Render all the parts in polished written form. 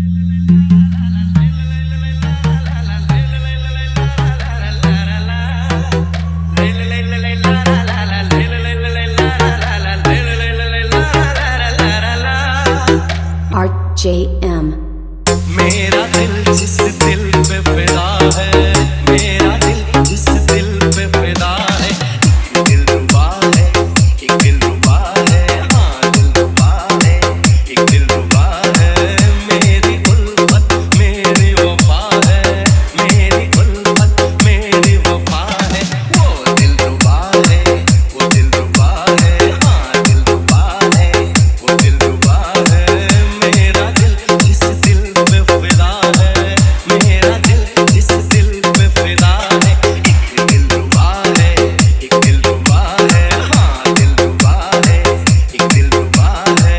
RJM। मेरा दिल जिस दिल पे फिदा है, मेरा दिल जिस दिल पे फिदा है, एक दिल रुबा है, एक दिल रुबा है, हाँ दिल रुबा है, एक दिल रुबा है। मेरी उल्फत मेरी वफा है, मेरी उल्फत मेरी वफा है। वो दिल रुबा है, वो दिल रुबा है, हाँ दिल रुबा है, वो दिल रुबा है। मेरा दिल जिस दिल पे फिदा है, मेरा दिल जिस दिल पे फिदा है, एक दिल रुबा है, एक दिल रुबा है, हाँ दिल रुबा है, एक दिल रुबा है।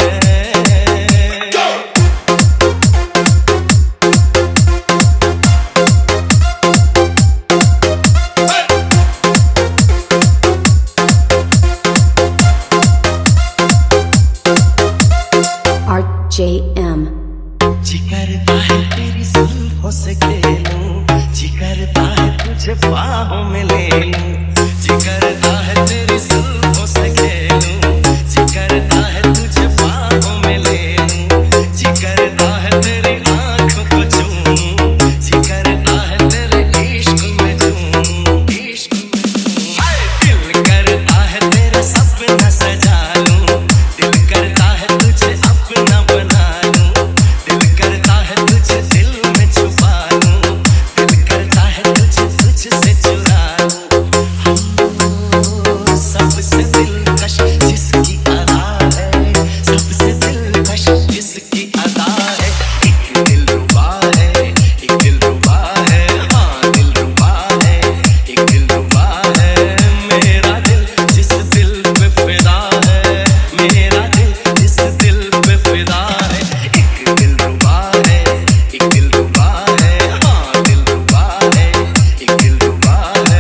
RJM। जी करता है तेरी जुल्फों से खेलूं, जी करता है तुझे बाहों में ले लूं, जी करता है तेरी जुल्फों से खेलूं, जी करता है तुझे बाहों में ले लूं, जी करता है तेरी आंखों को चूमूं, जी करता है तेरे इश्क में झूमूं, इश्क में हाय दिल करता है तेरा सपना सजा लूं, दिल करता है तुझे अपना बना लूं, दिल करता है तुझे दिल में छुपा लूं, दिल करता है तुझे तुझसे चुरा लूं। सबसे दिलकश जिसकी अदा है, सबसे दिलकश जिसकी अदा है, एक दिल रुबा है, एक दिल रुबा है, हाँ दिल रुबा है, एक दिल रुबा है। मेरा दिल जिस दिल पे फिदा है, मेरा दिल जिस दिल पे फिदा है, एक दिल रुबा है, एक दिल रुबा है, हाँ दिल रुबा है, एक दिल रुबा है।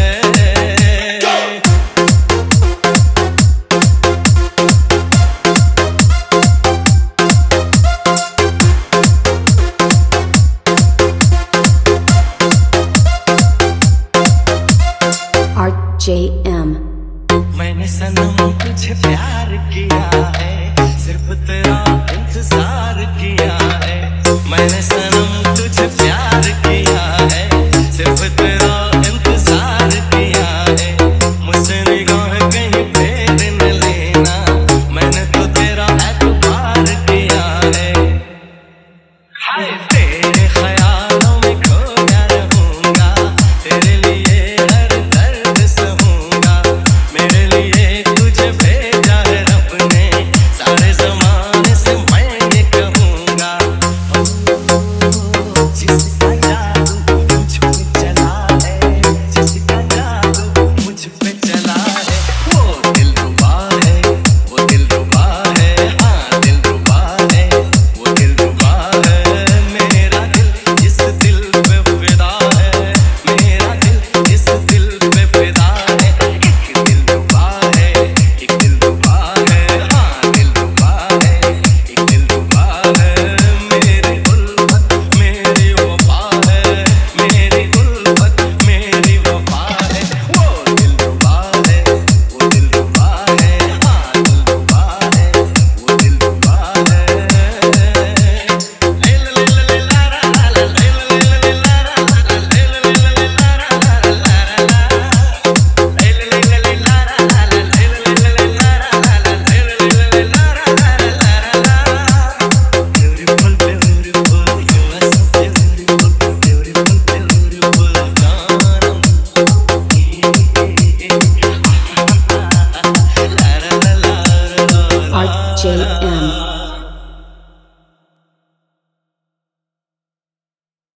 RJM। मैंने सनम तुझे प्यार किया है, सिर्फ तेरा इंतजार किया है। मैंने सनम तुझे प्यार किया है, सिर्फ तेरा इंतजार किया है। मुझसे निगाह कहीं फेर न लेना, मैंने तो तेरा एतबार किया है। हाय